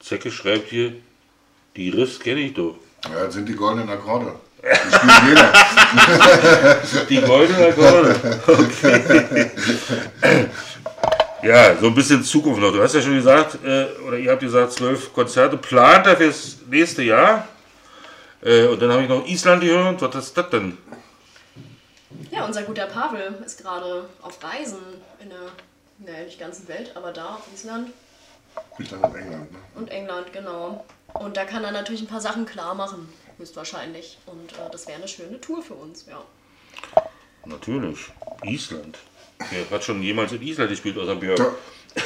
Zecke schreibt hier, die Riffs kenne ich doch. Ja, das sind die goldenen Akkorde. Die spielt jeder. Die goldenen Akkorde. Okay. Ja, so ein bisschen Zukunft noch. Du hast ja schon gesagt, oder ihr habt gesagt, 12 Konzerte plant er fürs nächste Jahr. Und dann habe ich noch Island gehört. Was ist das denn? Ja, unser guter Pavel ist gerade auf Reisen in der nicht ganzen Welt, aber da auf Island. Island und England, ne? Und England, genau. Und da kann er natürlich ein paar Sachen klar machen, höchstwahrscheinlich. Und das wäre eine schöne Tour für uns, ja. Natürlich. Island. Wer hat schon jemals in Island gespielt außer Björk? Ja.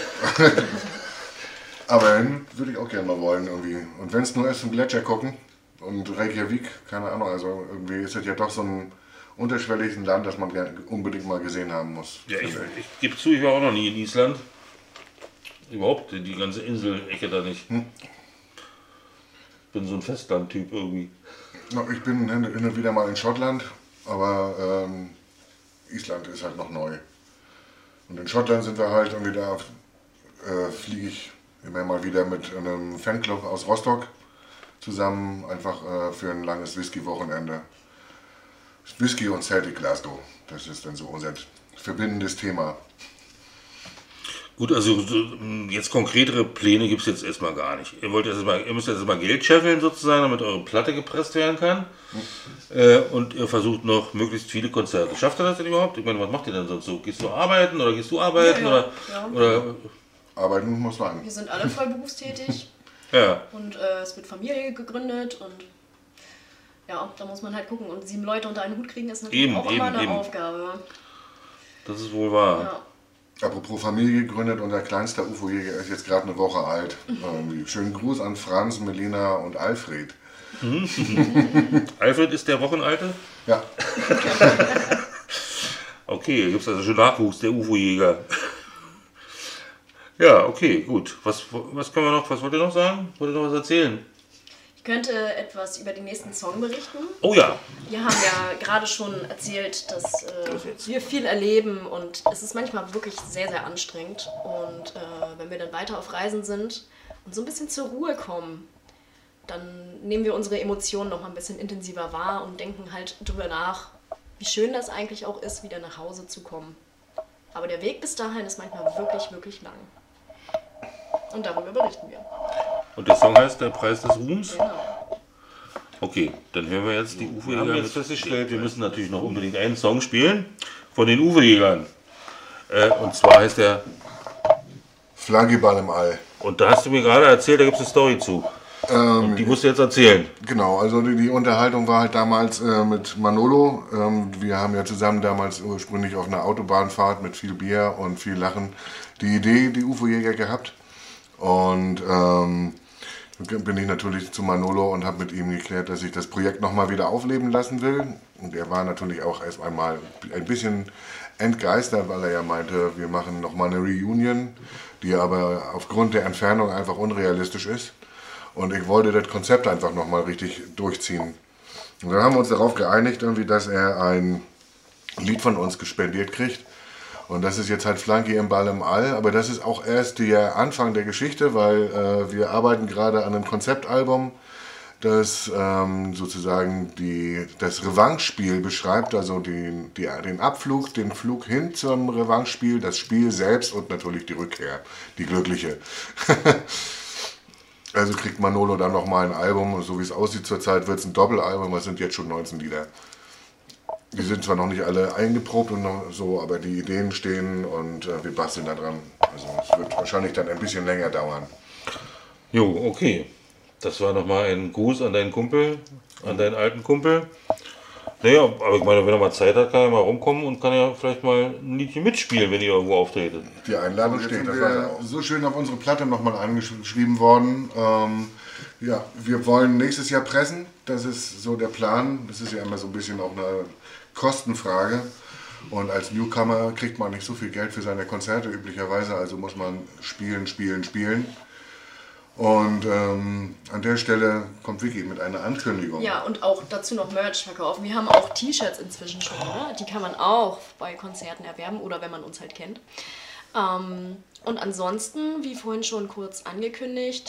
Aber dann würde ich auch gerne mal wollen irgendwie. Und wenn es nur ist, zum Gletscher gucken und Reykjavik, keine Ahnung, also irgendwie ist das ja doch so ein unterschwelliges Land, das man unbedingt mal gesehen haben muss. Ja, ich gebe zu, ich war auch noch nie in Island. Überhaupt, die ganze Insel-Ecke da nicht. Ich bin so ein Festland-Typ irgendwie. Ich bin hin und wieder mal in Schottland, aber Island ist halt noch neu. Und in Schottland sind wir halt irgendwie da, fliege ich immer mal wieder mit einem Fanclub aus Rostock zusammen, einfach für ein langes Whisky-Wochenende. Whisky und Celtic Glasgow, das ist dann so unser verbindendes Thema. Gut, also jetzt konkretere Pläne gibt es jetzt erstmal gar nicht. Ihr müsst jetzt erstmal Geld scheffeln sozusagen, damit eure Platte gepresst werden kann. Und ihr versucht noch möglichst viele Konzerte. Schafft ihr das denn überhaupt? Ich meine, was macht ihr denn sonst so? Gehst du arbeiten oder gehst du arbeiten? Ja. Oder Arbeiten muss sein. Wir sind alle voll berufstätig. Ja. Und es wird Familie gegründet und ja, da muss man halt gucken. Und 7 Leute unter einen Hut kriegen ist natürlich auch immer eine Aufgabe. Das ist wohl wahr. Ja. Apropos Familie gegründet, unser kleinster UFO-Jäger ist jetzt gerade eine Woche alt. Schönen Gruß an Franz, Melina und Alfred. Alfred ist der Wochenalte? Ja. Okay, hier gibt es also schon Nachwuchs, der UFO-Jäger. Ja, okay, gut. Was können wir noch, was wollt ihr noch sagen? Wollt ihr noch was erzählen? Ich könnte etwas über den nächsten Song berichten. Oh ja. Wir haben ja gerade schon erzählt, dass wir viel erleben und es ist manchmal wirklich sehr, sehr anstrengend. Und wenn wir dann weiter auf Reisen sind und so ein bisschen zur Ruhe kommen, dann nehmen wir unsere Emotionen noch mal ein bisschen intensiver wahr und denken halt drüber nach, wie schön das eigentlich auch ist, wieder nach Hause zu kommen. Aber der Weg bis dahin ist manchmal wirklich, wirklich lang. Und darüber berichten wir. Und der Song heißt Der Preis des Ruhms? Genau. Okay, dann hören wir jetzt die UFO-Jäger. Wir haben jetzt festgestellt, wir müssen natürlich noch unbedingt einen Song spielen von den UFO-Jägern. Und zwar heißt der Flankyball im All. Und da hast du mir gerade erzählt, da gibt es eine Story zu. Und die musst du jetzt erzählen. Genau, also die Unterhaltung war halt damals mit Manolo. Wir haben ja zusammen damals ursprünglich auf einer Autobahnfahrt mit viel Bier und viel Lachen die Idee, die UFO-Jäger gehabt. Und bin ich natürlich zu Manolo und habe mit ihm geklärt, dass ich das Projekt nochmal wieder aufleben lassen will. Und er war natürlich auch erst einmal ein bisschen entgeistert, weil er ja meinte, wir machen nochmal eine Reunion, die aber aufgrund der Entfernung einfach unrealistisch ist. Und ich wollte das Konzept einfach nochmal richtig durchziehen. Und dann haben wir uns darauf geeinigt, irgendwie, dass er ein Lied von uns gespendiert kriegt. Und das ist jetzt halt Flanky im Ball im All, aber das ist auch erst der Anfang der Geschichte, weil wir arbeiten gerade an einem Konzeptalbum, das sozusagen das Revanche-Spiel beschreibt, also den Abflug, den Flug hin zum Revanche-Spiel, das Spiel selbst und natürlich die Rückkehr, die glückliche. Also kriegt Manolo dann nochmal ein Album, und so wie es aussieht zurzeit wird es ein Doppelalbum, es sind jetzt schon 19 Lieder. Die sind zwar noch nicht alle eingeprobt und noch so, aber die Ideen stehen und wir basteln da dran. Also es wird wahrscheinlich dann ein bisschen länger dauern. Jo, okay. Das war nochmal ein Gruß an deinen Kumpel, an deinen alten Kumpel. Naja, aber ich meine, wenn er mal Zeit hat, kann er mal rumkommen und kann ja vielleicht mal ein Liedchen mitspielen, wenn ihr irgendwo auftretet. Die Einladung steht. Das war so schön auf unsere Platte nochmal angeschrieben worden. Ja, wir wollen nächstes Jahr pressen. Das ist so der Plan. Das ist ja immer so ein bisschen auch eine Kostenfrage. Und als Newcomer kriegt man nicht so viel Geld für seine Konzerte üblicherweise. Also muss man spielen, spielen, spielen. Und an der Stelle kommt Vicky mit einer Ankündigung. Ja, und auch dazu noch Merch verkaufen. Wir haben auch T-Shirts inzwischen schon, ne? Die kann man auch bei Konzerten erwerben oder wenn man uns halt kennt. Und ansonsten, wie vorhin schon kurz angekündigt,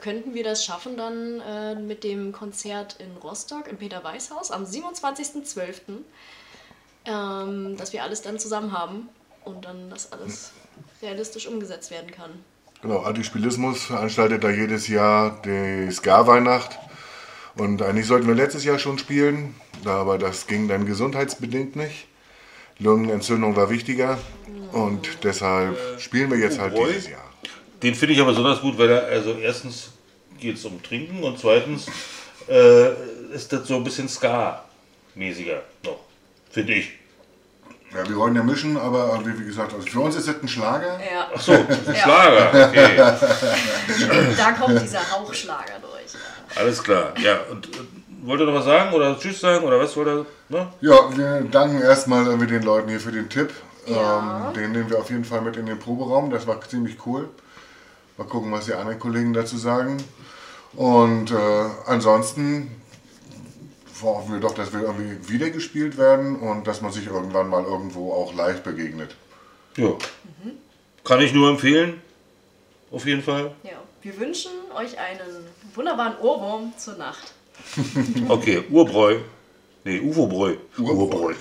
könnten wir das schaffen dann mit dem Konzert in Rostock im Peter-Weiß-Haus am 27.12., dass wir alles dann zusammen haben und dann das alles realistisch umgesetzt werden kann. Genau, Antispielismus veranstaltet da jedes Jahr die Ska-Weihnacht. Und eigentlich sollten wir letztes Jahr schon spielen, aber das ging dann gesundheitsbedingt nicht. Lungenentzündung war wichtiger und deshalb spielen wir jetzt halt dieses Jahr. Den finde ich aber besonders gut, weil also erstens geht es um Trinken und zweitens ist das so ein bisschen Ska-mäßiger noch, finde ich. Ja, wir wollen ja mischen, aber wie gesagt, also für uns ist das ein Schlager. Ja. Ach so, ein Schlager, okay. Da kommt dieser Hauchschlager durch. Alles klar, ja. Und wollt ihr noch was sagen oder Tschüss sagen oder was wollt ihr? Ne? Ja, wir danken erstmal den Leuten hier für den Tipp. Ja. Den nehmen wir auf jeden Fall mit in den Proberaum, das war ziemlich cool. Mal gucken, was die anderen Kollegen dazu sagen. Und ansonsten hoffen wir doch, dass wir irgendwie wieder gespielt werden und dass man sich irgendwann mal irgendwo auch live begegnet. Ja. Kann ich nur empfehlen. Auf jeden Fall. Ja. Wir wünschen euch einen wunderbaren Ohrwurm zur Nacht. Okay, Urbräu. Nee, Ufobräu. Urbräu.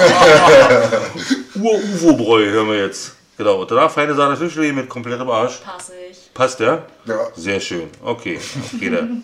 Ur-Ufobräu hören wir jetzt. Genau. Und danach feine Sahne Fischfilet mit komplettem Arsch. Passig. Passt, ja? Ja. Sehr schön. Okay, auf geht er.